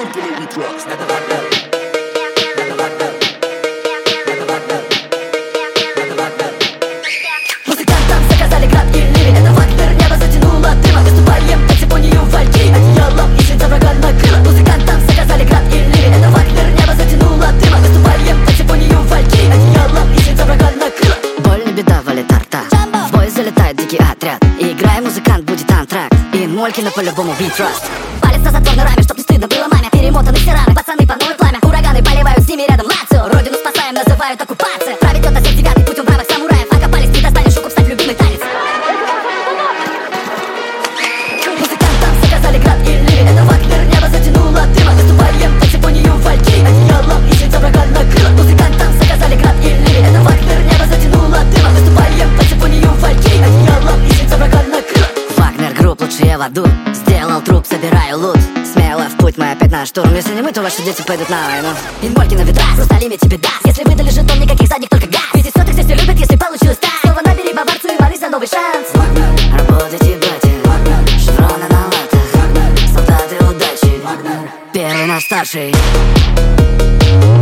Музыкантам заказали град и ливень. Это Вагнер, небо затянуло дымом. Выступаем под симфонию вальки. Одеялом ищет за врага накрыло. Музыкантам заказали град и ливень. Это Вагнер, небо затянуло дымом. Выступаем под симфонию вальки. Одеялом ищет за врага накрыло. Боль не беда, валит арта. В бой залетает дикий отряд. И играй, музыкант, будет антракт. И Молькина по-любому we trust. Палец на затворной раме, чтоб не стыдно было маме. Перемотаны все рамы, пацаны по новой пламя. Ураганы поливают, с ними рядом Лацио. Родину спасаем, называют оккупация. Проведет нас 9-й путем бравых самураев. Окопались, не достанешь, шуку встать в любимый танец. Музыкантам заказали град и ливень. Это Вагнер, небо затянуло дымом. Выступаем под симфонию вальки. Одеялом ищет за врага накрыло. Музыкантам заказали град и ливень. Это Вагнер, небо затянуло дымом. Выступаем под симфонию вальки. Одеялом ищет за врага накрыло. Вагнер групп, лучшие в аду. Сделал труп, собираю лут. Смело в путь, мы опять на штурм. Если не мы, то ваши дети пойдут на войну. Инмольки на ветрах, хрусталями тебе даст. Если выдали жетон, никаких задних, только газ. Ведь из сотых здесь все любят, если получилось так. Снова набери баварцу и молись за новый шанс. Работайте, братья, шевроны на латах. Солдаты удачи, первый наш старший.